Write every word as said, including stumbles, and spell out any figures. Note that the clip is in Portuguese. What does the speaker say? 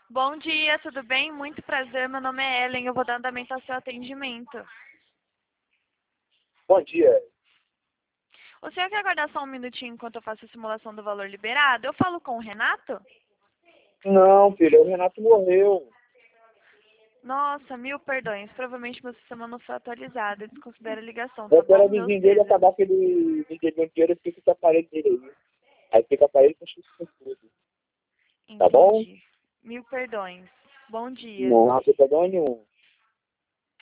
Bom dia, tudo bem? Muito prazer, meu nome é Ellen, eu vou dar andamento ao seu atendimento. Bom dia. O senhor quer aguardar só um minutinho enquanto eu faço a simulação do valor liberado? Eu falo com o Renato? Não, filho, o Renato morreu. Nossa, mil perdões, provavelmente meu sistema não foi atualizado, ele desconsidera a ligação, tá Eu quero bom? o Meus vizinho dele pêsames. acabar que ele me deu dinheiro e fica com o aparelho dele aí. Aí fica o aparelho com com tudo. Tá bom? Entendi. Mil perdões. Bom dia. Não, não tem problema nenhum.